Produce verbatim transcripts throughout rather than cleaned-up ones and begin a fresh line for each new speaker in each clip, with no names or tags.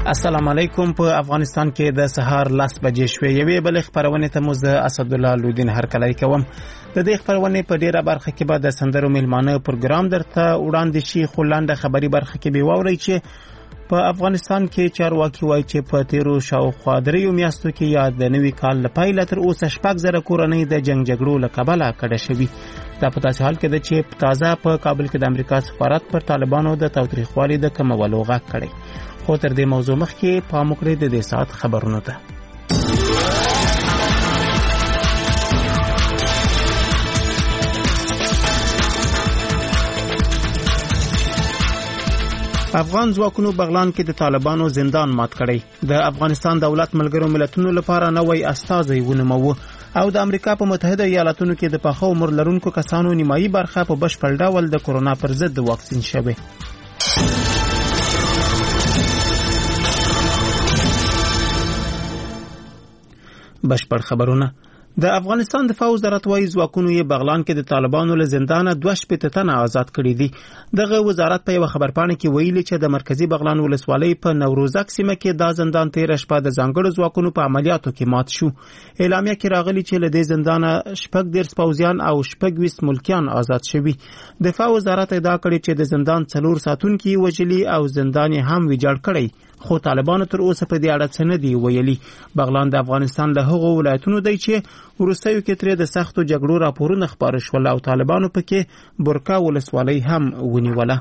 السلام علیکم. په افغانستان کې د سهار لس بجې شوې. یوې بل خبرونه ته مو زه اسد الله لودین هرکلی کوم. د دې خبرونه په ډیره برخه کې به د سندرو میلمانه پروګرام درته وړاندې شي، خو لاندې خبري برخه کې به واورئ چې په افغانستان کې چارواکي وایي چې په تیرو شاوخوا دریو میاشتو کې یا د نوي کال له پیله تر اوسه شپږ زره کورنۍ د جنګ جګړو له کبله کډه شوي. دا په داسې حال کې ده چې تازه په کابل کې د امریکا سفارت پر طالبانو د تاوتریخوالي د کمولو غږ کړی. خو تر دې موضوع مخکې پام وکړئ د دې ساعت خبرونو ته. افغان ځواکونو بغلان کې د طالبانو زندان مات کړی. د افغانستان دولت ملګرو ملتونو لپاره نوی استازی ونوموه او د امریکا په متحده ایالاتونو کې د پاخه عمر لرونکو کسانو نیمایي برخه په بشپړ ډول د کورونا پر ضد واکسین شوه. بشپړ خبرونه. د افغانستان دفاع وزارت وايي ځواکونو یې بغلان کې د طالبانو له زندانه دوه شپېته تنه آزاد کړي دي. دغه وزارت په یو خبرپاڼه کې ویلي چې د مرکزی بغلان ولسوالۍ په نوروزک سیمه کې دا زندان تیر شپه د ځانګړو ځواکونو په عملیاتو کې مات شو. اعلامیه کې راغلي چې له دې زندانه شپږ دېرش پوځیان او شپږ ویشت ملکیان آزاد شوي. دفاع وزارت ادعا کړې چې د زندان څلور ساتونکي وژلي او زندان هم ویجاړ کړی، خو طالبانو تر اوسه په دې اړه څه نه دی ویلي. بغلان د افغانستان له هغو ولایتونو دی چې وروستیو کې ترې د سختو جګړو راپورونه خپاره شول او طالبانو پکې برکا ولسوالۍ هم ونیوله.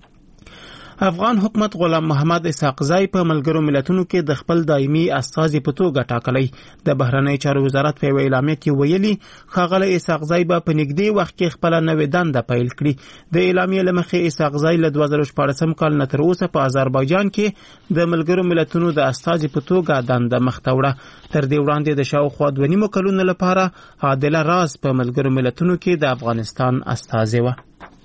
افغان حکومت غلام محمد اسحاقزی په ملګرو ملتونو کې د خپل دایمي استازي په توګه ټاکلی. د بهرنی چارو وزارت په اعلامیه کې ویلي ښاغلی اسحاقزی به په نږدې وخت کې خپل نوې دنده پیل کړي. د اعلامیې له مخې اسحاقزی له دوه زره شپاړسم کال نه تر اوسه په آذربایجان کې د ملګرو ملتونو د استازي په توګه دنده مخته وړه. تر دې وړاندې د شاوخوا دوه نیمو کلونو لپاره عادله راز په ملګرو ملتونو کې د افغانستان استازي وه.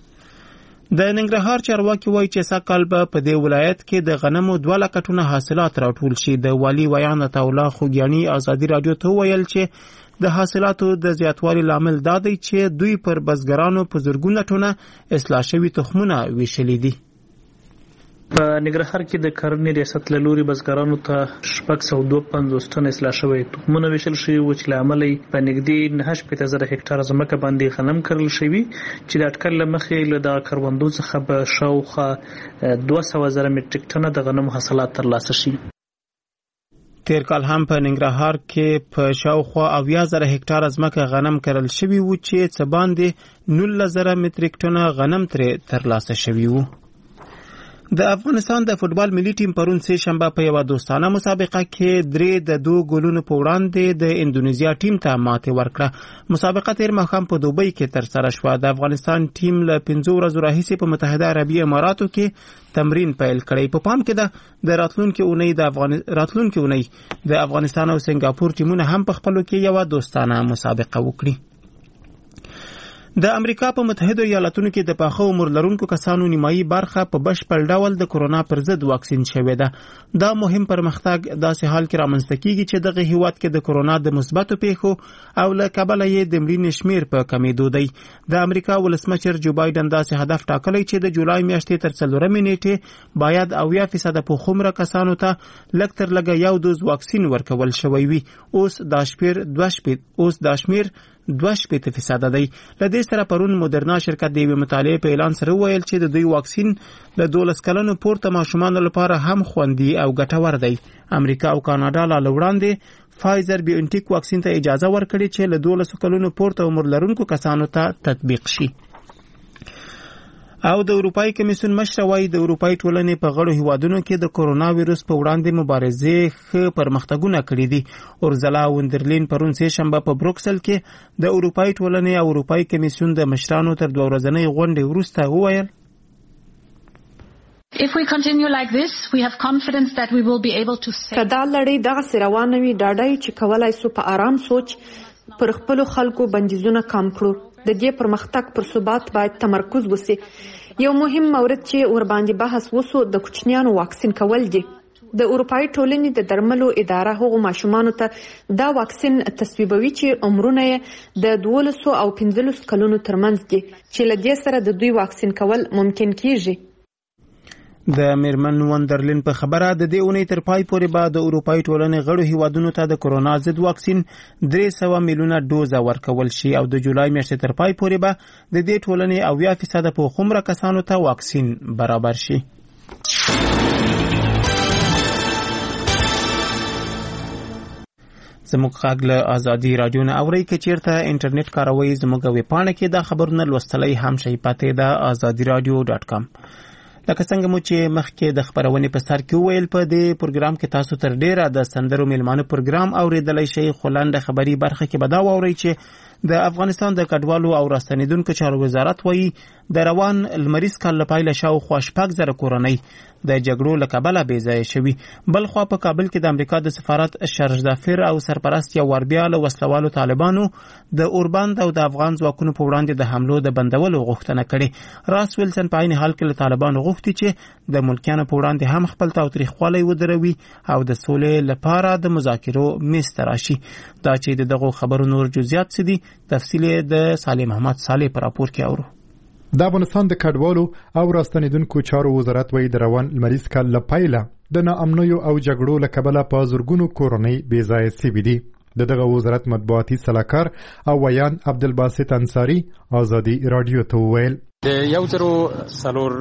د ننګرهار چارواکي وایي چې سږ کال به په دې ولایت کې د غنمو دوه لکه ټنه حاصلات راټول شي. د والي ویان عطاالله خوږیاڼي ازادي راډیو ته وویل چې د حاصلاتو د زیاتوالي لامل دا دی چې دوی پر بزګرانو په زرګونه ټنه اصلاح شوي تخمونه ویشلي دي.
په ننګرهار کې د کرنې ریاست له لوري بزګرانو ته شپږ سوه دوه پنځوس ټنه اصلاح شوي تخمونه ویشل شوي وو چې له امله یې په نږدې نهه شپېته زره هکټاره ځمکه باندې غنم کرل شوي چې د اټکل له مخې له دغه کروندو څخه به شاوخوا دوه سوه زره مټریک ټنه د غنمو حاصلات ترلاسه شي.
تیر کال هم په ننګرهار کې په شاوخوا اویا زره هکټاره ځمکه غنم کرل شوي وو چې څه باندې نولس زره مټریک ټنه غنم ترې ترلاسه شوي وو. د افغانستان د فوتبال ملي ټیم پرون سه شنبه په یو دوستانه مسابقه کې درې د دوه ګولونو په وړاندې د اندونیزیا ټیم ته ماتې ورکړه. مسابقه تیر ماښام په دوبۍ کې تر سره شوه. د افغانستان ټیم له پنځو ورځو راهیسې په متحده عربي اماراتو کې تمرین پیل کړی. په پام کې ده د راتلونکي اونۍ د افغان راتلونکي اونۍ د افغانستان او سنگاپور ټیمونه هم په خپلو کې یو دوستانه مسابقه وکړي. د امریکا په متحده ایالاتونو کې د پاخه عمر لرونکو کسانو نیمایي برخه په بشپړ ډول د کورونا پر ضد واکسین شوې ده. دا مهم پرمختګ داسې حال کې رامنځته کیږي چې دغه هیواد کې د کورونا د مثبتو پیښو او له کبله یې د مړینې شمیر په کمیدو دی. د امریکا ولسمشر جو بایدن داسې هدف ټاکلی چې د جولای میاشتې تر څلورمې نیټې باید اویا فیصده پوخومره کسانو ته لږ تر لږه یو دوز واکسین ورکول شوی وي. اوس دا شمیر دوه شپېته اوس دا شمیر دوه شپېته فیصده دی. له دې سره پرون مدرنا شرکت د یوې مطالعې په اعلان سره وویل چې د دوی واکسین له دولس کلنو پورته ماشومانو لپاره هم خوندي او ګټور دی. امریکا او کاناډا لا وړاندې فایزر بیونټیک واکسین ته اجازه ورکړي چې له دولس کلونو پورته عمر لرونکو کسانو ته تطبیق شي. او د اروپای کمیسیون مشر وايي د اروپای ټولنې په غړو هیوادونو کې د کورونا وایرس په وړاندې مبارزې ښه پرمختګونه کړي دي. اورزلا وندرلین پرون سه شنبه په بروکسل کې د اروپای ټولنې او اروپای کمیسیون د مشرانو تر دوه ورځنۍ غونډې وروسته وویل
If we continue like this, we have confidence that we will be able to say
کدا لړۍ دغه روانه وي ډاډای چې کولای سو په آرام سوچ پر خپل خلکو بندیزونه کم کړو. د دې پرمختګ پر ثبات باید تمرکز وسی. یو مهم مورد چې ور باندې بحث وسو د کوچنیانو واکسین کول دي. د اروپای ټولنې د درملو اداره هغو ماشومانو ته دا واکسین تصویبوي چې عمرونه د دولس او پنځلس کلونو ترمنځ دي چې له دې سره د دوی واکسین کول ممکن کیږي.
د میرمن وندرلین په خبره د دې اونۍ تر پای پورې به د اروپایي ټولنې غړو هیوادونو ته د کرونا ضد واکسین درې سوه میلیونه ډوزه ورکول شي او د جولای میاشتې تر پای پورې به د دې ټولنې اویا فیصده په خومره کسانو ته واکسین برابر شي. زموږ غږ له ازادي رادیو نه اورئ که چیرته انټرنیټ کاروئ زموږ ویب پاڼه کې دا خبرونه لوستلی هم شئ پاتې ده ازادي رادیو ډاټ کام. لکه څنګه مو چې مخکې د خبرونې په سر کې وویل په دې پروګرام کې تاسو تر ډیره د سندرو میلمانه پروګرام اوریدلی شئ خو لنډه خبري برخه کې به دا واورئ چې د افغانستان د کډوالو او راستنیدونکو چارو وزارت وایي د روان لمریز کال له پیله شاوخوا شپږ زره کورنۍ د جګړو له کبله بې ځایه شوي. بلخوا په کابل کې د امریکا د سفارت شرجدافر او سرپرست یو وار بیا له وسلوالو طالبانو د اوربند او د افغان ځواکونو په وړاندې د حملو د بندولو غوښتنه کړې. راس ویلسن په عین حال کې له طالبانو غوښتي چې د ملکیانو په وړاندې هم خپل تاوتریخوالی ودروي او د سولې لپاره د مذاکرو میز ته راشي. دا چې د دغو خبرو نور جزئیات څه دي تفصیل د صالح محمد صالح په راپور کې اورو.
د افغانستان د کډوالو او راستنیدونکو چارو وزارت وایي د روان لمریز کال له پیله د ناامنیو او جګړو له کبله په زرګونو کورنۍ بې ځایه سوي دي. د دغه وزارت مطبوعاتي سلاکار او ویان عبدالباسط انصاري ازادي رادیو ته وویل
د یو زرو څلور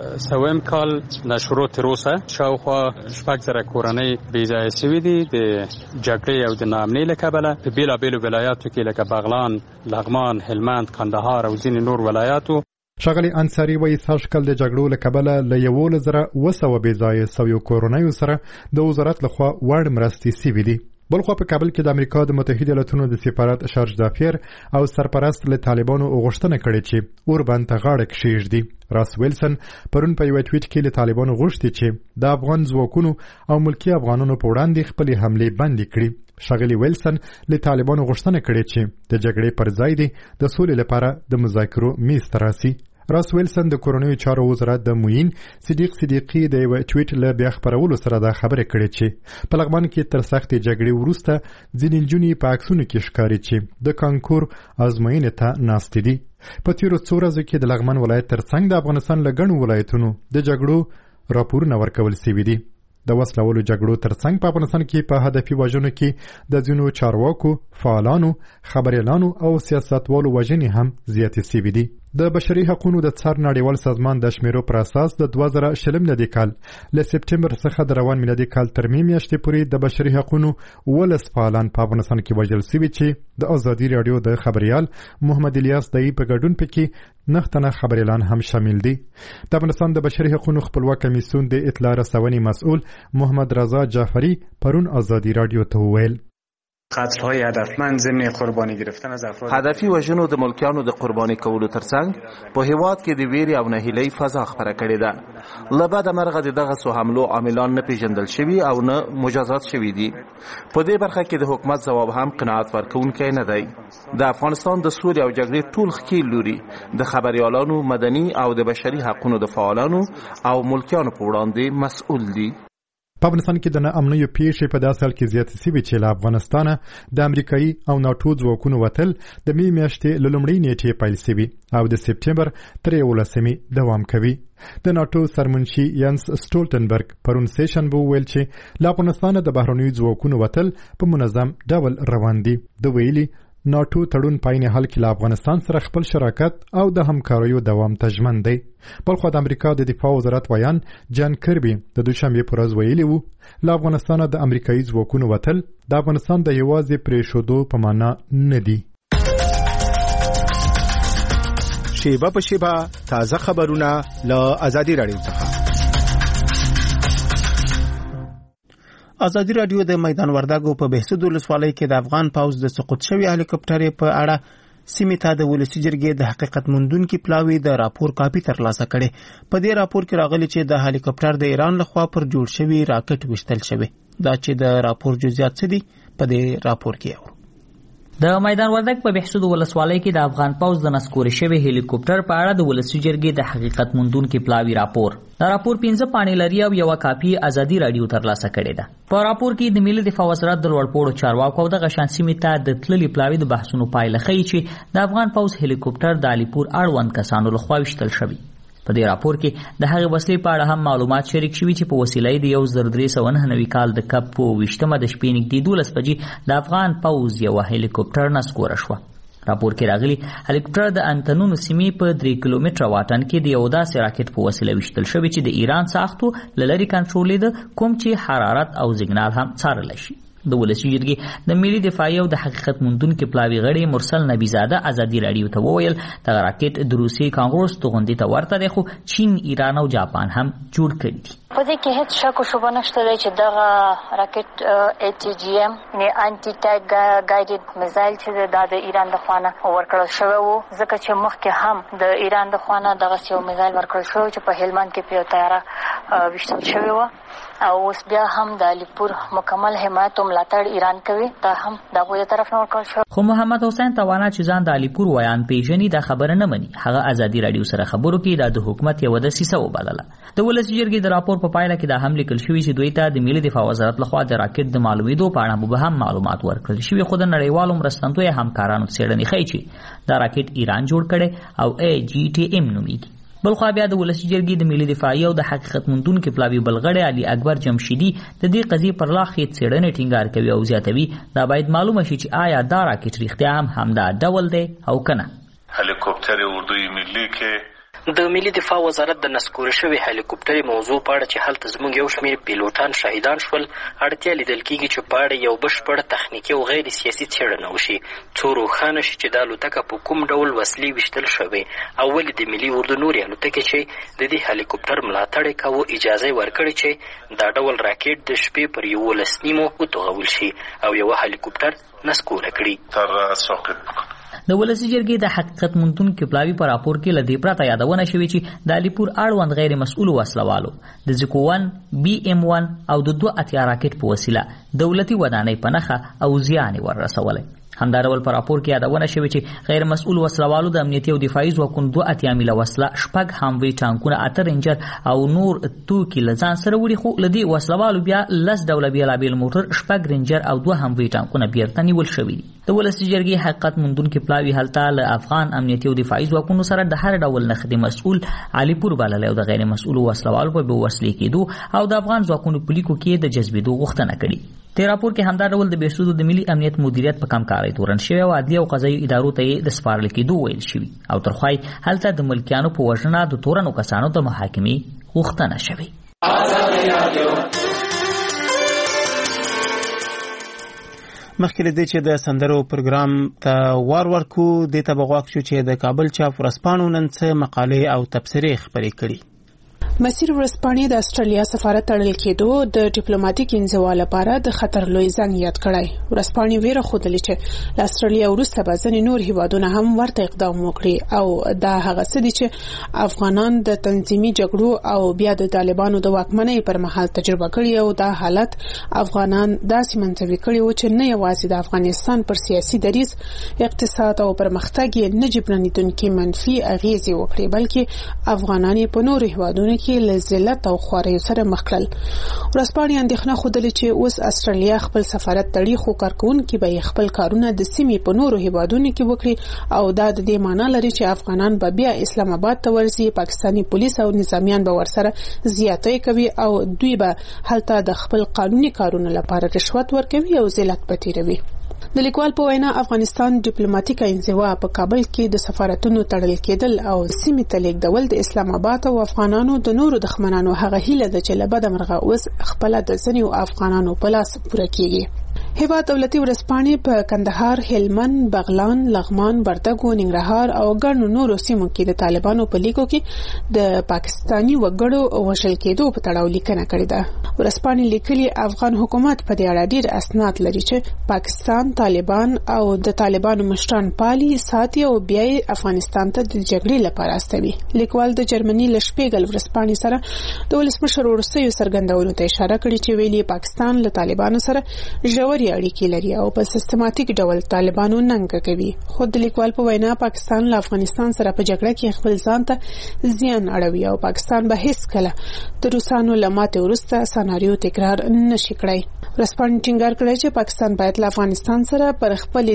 سوم کال نه شروع تر اوسه شاوخوا شپږ زره کورنۍ بې ځایه سوي دي د جګړې او د ناامنۍ له کبله په بېلابېلو ولایاتو کې لکه بغلان، لغمان، هلمند، کندهار او ځینې نور ولایاتو.
ښاغلي انصاري وایي سږ کال د جګړو له کبله له یولس زره اوه سوه بې ځایه سویو کورنیو سره د وزارت لخوا وړ مرستې سوي دي. بلخوا په کابل کې د امریکا د متحده ایالاتونو د سفارت شرجدافر او سرپرست له طالبانو غوښتنه کړې چې اوربند ته غاړه کښېږدي. راس ویلسن پرون په یو ټویټ کې له طالبانو غوښتي چې د افغان ځواکونو او ملکي افغانانو په وړاندې خپلې حملې بندې کړي. ښاغلي ویلسن له طالبانو غوښتنه کړې چې د جګړې پر ځای دې د سولې لپاره د مذاکرو میز ته راسي. راس ویلسن د کورنیو چارو وزارت د معین صدیق صدیقي د یو ټویټ له بیا خبرولو سره دا خبره کړې چې په لغمان کې تر سختې جګړې وروسته ځینې نجونې په عکسونو کې ښکاري چې د کانکور ازموینې ته ناستې دي. په تیرو څو ورځو کې د لغمان ولایت ترڅنګ د افغانستان له ګڼو ولایتونو د جګړو راپورونه ورکول سوي دي. د وسلوالو جګړو ترڅنګ په افغانستان کې په هدفي وژنو کې د ځینو چارواکو، فعالانو، خبريالانو او سیاستوالو وژنې هم زیاتې سوي دي. د بشري حقوقو د څار نړیوال سازمان د شمیرو پر اساس د دوه زره شلم میلادي کال له سپټمبر څخه د روان میلادي کال تر مې میاشتې پورې د بشري حقوقو ولس فعالان په افغانستان کې وژل سوي چې د ازادي رادیو د خبريال محمد الیاس دای په ګډون پکې نختنه خبريالان هم شامل دي. د افغانستان د بشري حقوقو خپلواک کمیسیون د اطلاع رسونې مسؤل محمد رضا جعفری پرون ازادي رادیو ته وویل
قتل‌های هدفمند ضمن قربانی گرفتن از افراد
هدفي وژنو د ملکیانو د قرباني کولو ترڅنګ په هیواد کې د ویرې او نهیلۍ فضا خپره کړې ده. له بده مرغه د دغه سو حملو عاملان نه پیژندل شوي او نه مجازات شوي دي. په دې برخه کې د حکومت ځواب هم قناعت ورکوونکی نه دی. د افغانستان د سولې او جګړې ټول ښکیل لوري د خبريالانو، مدني او د بشري حقوقو د فعالانو او ملکیانو په وړاندې مسؤل دي.
په افغانستان کې د ناامنیو پیښې په داسې حال کې زیاتې سوي چې له افغانستانه د امریکایي او ناټو ځواکونو وتل د مې میاشتې له لومړۍ نیټې پیل سوي او د سپټمبر تر یولسمې دوام کوي. د ناټو سرمنشي ینس سټولټنبرګ پرون سیشنبه وویل چې له افغانستانه د بهرنیو ځواکونو وتل په منظم ډول روان دي. د ویلي ناټو تړون په عین حال کې له افغانستان سره خپل شراکت او د همکاریو دوام ته ژمن دی. بلخوا د امریکا د دفاع وزارت ویان جان کربي د دوشنبه پر ورځ ویلي وو له افغانستانه د امریکایي ځواکونو وتل د افغانستان د یوازې پرېښودو په معنا نه دي.
شیبه په شیبه تازه خبرونه له ازادي رادیو څخه.
ازادي رادیو د میدان وردګو په بهسود ولسوالۍ کې د افغان پوځ د سقوط شوی هلیکوپټر په اړه سیمې ته د ولسي جرګې د حقیقت موندونکي پلاوي د راپور کاپي ترلاسه کړي. په دې راپور کې راغلي چې د هلیکوپټر د ایران لخوا پر جوړ شوی راکټ وشتل شوی. دا چې د راپور جزئیات څه دي په دې راپور کې اورو.
د میدان وردګ په بهسود ولسوالۍ کې د افغان پوځ د نسکوري شوی هلیکوپټر په اړه د ولسي جرګې د حقیقت موندونکي پلاوي راپور. دا راپور پنځه پاڼې لري او یو کاپي ازادي رادیو ترلاسه کړې ده. په راپور کې د ملي دفاع وزارت د لوړپوړو چارواکو او د غشان سیمې ته د تللي پلاوي د بحثونو پایله ښیي چې د افغان پوځ هلیکوپټر د علیپور اړوند کسانو لخوا وشتل شوی. په دې راپور کې د هغې وسلې په اړه هم معلومات شریک شوي چې په وسیله یې د یو زر درې سوه نهه نوي کال د کب په اوویشتمه د شپې نږدې دولس بجې د افغان پوځ یوه هلیکوپټر نسکوره شوه. راپور کې راغلي هلیکوپټر د انتنونو سیمې په درې کیلومتره واټن کې د یو داسې راکټ په وسیله ویشتل شوی چې د ایران ساختو له لرې کنټرولېده، کوم چې حرارت او سیګنال هم څارلی شي. د ولسي جرګې د ملي دفاعي او د حقیقت موندونکي پلاوي غړي مرسل نبیزاده ازادي راډیو ته وویل دغه راکټ د روسیې کانګروس توغندي ته ورته دی، خو چین، ایران او جاپان هم جوړ کړي دي.
په دې کې هیڅ شک او شبهه نشته دی چې دغه راکټ ای ټي جی ایم یعنې انټي ټانک ګایډډ میزایل چې دا د ایران د خوا نه ورکړل شوی و، ځکه چې مخکې هم د ایران د خوا نه دغسې یو میزایل ورکړل شوی چې په هلمند کې په یو طیاره ویشتل شوې وه، او اوس بیا هم د علیپور مکمل حمایت او ملاتړ ایران کوي، دا هم د هغوی د طرف نه ورکړل شوی.
خو محمد حسین توانا چې ځان د علیپور ویان پیژني دا خبره نه مني. هغه ازادي راډیو سره خبرو کې دا د حکومت یوه دسیسه وبلله. د ولسي جرګې د راپور په پایله کې دا هم لیکل شوي چې دوی ته د ملي دفاع وزارت لخوا د راکټ د معلومېدو په اړه مبهم معلومات ورکړل شوي، خو د نړیوالو مرستندویه همکارانو څېړنې ښیي چې دا راکټ ایران جوړ کړی او ای جی ټي ایم نومیږي. بلخوا بیا د ولسي جرګې د ملي دفاعي او د حقیقت موندونکي پلاوي بلغړی علي اکبر جمشیدي د دې قضیې پر لا ښې څېړنې ټینګار کوي او زیاتوي دا باید معلومه شي چې آیا دا راکټ رښتیا هم همدا ډول دی او که نه.
هلیکوپتر اردوی ملي کې
د ملي دفاع وزارت د نسکوره شوي هلیکوپټرې موضوع په اړه چې هلته زموږ یو شمېر پیلوټان شهیدان شول، اړتیا لیدل کېږي چې په اړه یو بشپړ تخنیکي او غیر سیاسي څېړنه وشي څو روښانه شي چې دا الوتکه په کوم ډول وسلې ویشتل شوې او ولې د ملي اردو نورې الوتکې چې د دې هلیکوپټر ملاتړ یې کاوه اجازه یې ورکړې چې دا ډول راکټ د شپې پر یولس نیمو وتوغول شي او یوه هلیکوپټر نسکوره کړي.
تر ساقط
د ولسي جرګې د حقیقت موندونکي پلاوي په راپور کې له دې پرته یادونه شوې چې د علیپور اړوند غیر مسؤلو وسلوالو د زیکو ون، بي ام ون او د دوه اتیا راکټ په وسیله دولتي ودانۍ په نښه او زیان یې وررسولی. همدا ډول په راپور کې یادونه شوې چې غیر مسؤل وسلوالو د امنیتي او دفاعي ځواکونو دوه اتیا میله وسله، شپږ هاموي ټانکونه، اته رینجر او نور توکي له ځان سره وړي، خو له دې وسلوالو بیا لس ډوله بېلابېل موټر، شپږ رینجر او دوه هاموي ټانکونه بیرته نیول شوي دي. د ولسي جرګې حقیقت موندونکي پلاوي هلته له افغان امنیتي او دفاعي ځواکونو سره د هر ډول نښدې مسؤل علیپور بللی او د غیر مسؤلو وسلوالو په بېوسلې کېدو او د افغان ځواکونو په لیکو کې د جذبېدو غوښتنه کړې. دې راپور کې همدا ډول د بهسودو د ملي امنیت مدیریت په کمکارۍ تورن شوی او عدلي او قضایي ادارو ته یې د سپارل کېدو ویل شوي او ترخوای هلته د ملکیانو په وژنه د تورنو کسانو د محاکمې غوښتنه شوې.
مخکې له دې چې د سندرو پروګرام ته وار ورکو دې ته به غواړو چې د کابل چاپ ورځپاڼو نن څه مقالې او تبصرې خپرې کړي.
مسیر ورځپاڼې د استرالیا سفارت تړل کېدو د ډیپلوماټیک انزوا لپاره د خطر لوی زنګ یاد کړی. ورځپاڼې ویره ښودلې چې له استرالیا وروسته به ځینې نور هیوادونه هم ورته اقدام وکړي او دا هغه څه دي چې افغانان د تنظیمي جګړو او بیا د طالبانو د واکمنۍ پر مهال تجربه کړي او دا حالت افغانان داسې منطوي کړي و چې نه یوازې د افغانستان پر سیاسي دریځ، اقتصاد او پرمختګ یې نه جبرانېدونکي منفي اغیزې وکړي، بلکې افغانان یې په نورو هیوادونو کې له ذلت او خواریو سره مخ کړل. ورځپاڼې اندېښنه ښودلې چې اوس استرالیا خپل سفارت تړي، خو کارکوونکي به خپل کارونه د سیمې په نورو هیوادونو کې وکړي او دا د دې معنی لري چې افغانان به بیا اسلام آباد ته ورځي، پاکستاني پولیس او نظامیان به ورسره زیاتۍ کوي او دوی به هلته د خپل قانوني کارونو لپاره رشوت ورکوي او ذلت به تیروي. د لیکوال په وینا افغانستان ډیپلوماټیک انزوا په کابل کې د سفارتونو تړل کېدل او سیمې ته لیږدول د اسلام آباد او افغانانو د نورو دښمنانو هغه هیله ده چې له بده مرغه اوس خپله د ځینو افغانانو په لاس پوره کېږي. هیواد دولتي ورځپاڼې په کندهار، هلمند، بغلان، لغمان، وردګ، ننګرهار او ګڼو نورو سیمو کې د طالبانو په لیکو کې د پاکستاني وګړو وژل کېدو په تړاو لیکنه کړې ده. ورځپاڼې لیکلي افغان حکومت په دې اړه ډېر اسناد لري چې پاکستان، طالبان او د طالبانو مشران پالي، ساتي او بیا یې افغانستان ته د جګړې لپاره استوي. لیکوال د جرمني له شپېګل ورځپاڼې سره د ولسمشر وروستیو څرګندونو ته اشاره کړې چې ویلي پاکستان له طالبانو سره ژورې اړیکې لري او په سیستماتیک ډول طالبانو ننګه کوي. خو د لیکوال په وینا پاکستان له افغانستان سره په جګړه کې خپل ځان ته زیان اړوي او پاکستان به هیڅ کله د روسانو له ماتې وروسته سناریو تکرار نشي کړی. ورځپاڼې ټینګار کړی چې پاکستان باید له افغانستان سره پر خپل